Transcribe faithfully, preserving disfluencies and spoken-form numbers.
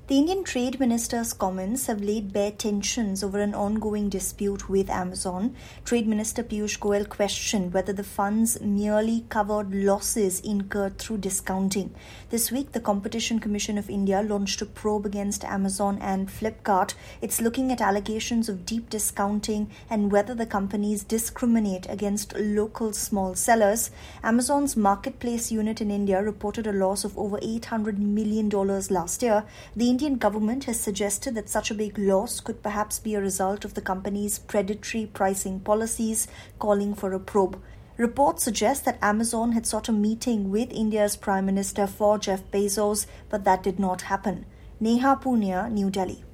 The Indian Trade Minister's comments have laid bare tensions over an ongoing dispute with Amazon. Trade Minister Piyush Goyal questioned whether the funds merely covered losses incurred through discounting. This week, the Competition Commission of India launched a probe against Amazon and Flipkart. It's looking at allegations of deep discounting and whether the companies discriminate against local small sellers. Amazon's marketplace unit in India reported a loss of over eight hundred million dollars last year. The Indian government has suggested that such a big loss could perhaps be a result of the company's predatory pricing policies, calling for a probe. Reports suggest that Amazon had sought a meeting with India's Prime Minister for Jeff Bezos, but that did not happen. Neha Punia, New Delhi.